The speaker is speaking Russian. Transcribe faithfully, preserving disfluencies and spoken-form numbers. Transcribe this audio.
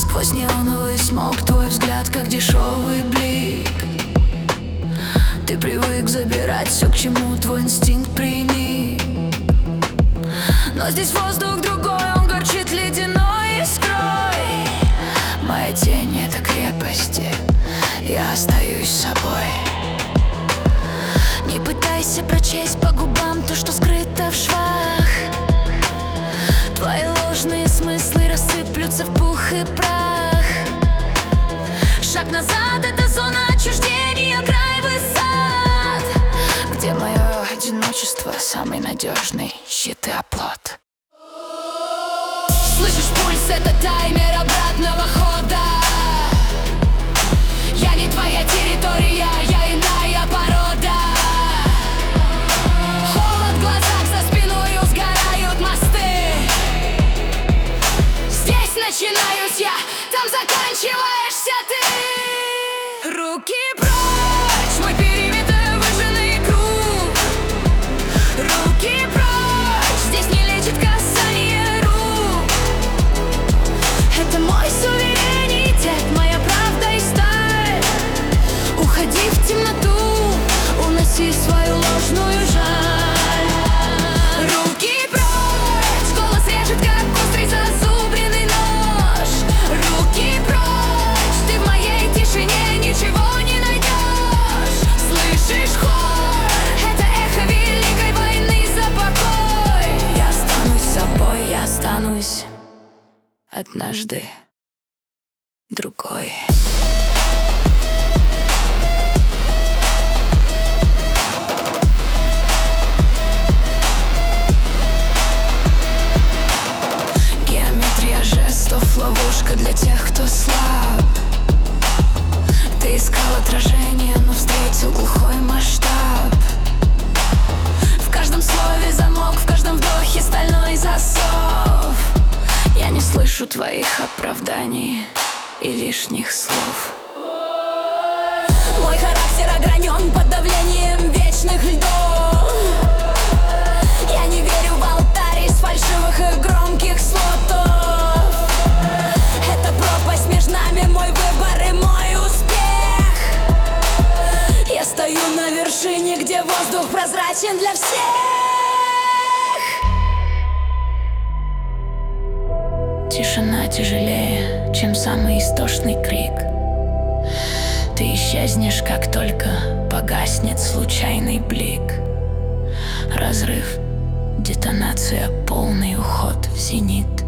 Сквозь неоновый смог твой взгляд, как дешевый блик. Ты привык забирать все, к чему твой инстинкт приник. Но здесь воздух другой, он горчит ледяной искрой. Моя тень — это крепости, я остаюсь собой. Не пытайся прочесть по губам то, что скрыто в швах. Твои ложные смыслы рассыплются в пух и прах. Шаг назад — это зона отчуждения, край высот, где мое одиночество — самый надежный щит и оплот. Слышишь пульс — это таймер обратного хода. Я не твоя территория, я иная порода. Холод в глазах, за спиною сгорают мосты. Здесь начинаюсь я, там заканчиваешься ты. Руки прочь, мой периметр выжженный круг. Руки прочь, здесь не лечит касание рук. Это мой суверенитет, моя правда и сталь. Уходи в темноту, уноси свою ложную жаль. Руки прочь, голос режет, как острый зазубренный нож. Руки прочь, ты в моей тишине ничего не найдешь. Слышишь хор? Это эхо великой войны за покой. Я останусь собой, я останусь однажды другой. Геометрия жестов, ловушка для тех, кто слаб. Ты искал отражение, но встретил глухой масштаб. В каждом слове замок, в каждом вдохе стальной засов. Я не слышу твоих оправданий и лишних слов. Мой характер огранен под давлением вечных льдов. Я не верю в алтарь из фальшивых и громких слотов. Это пропасть между нами, мой выбор и мой успех. Я стою на вершине, где воздух прозрачен для всех. Тишина тяжелее, чем самый истошный крик. Ты исчезнешь, как только погаснет случайный блик. Разрыв, детонация, полный уход в зенит.